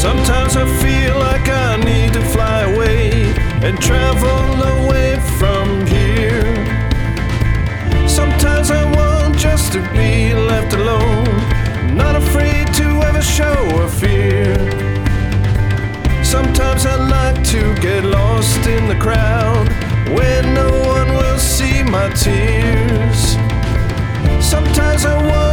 Sometimes I feel like I need to fly away and travel away from here. Sometimes I want just to be left alone, not afraid to ever show a fear. Sometimes I'd like to get lost in the crowd where no one will see my tears. Sometimes I want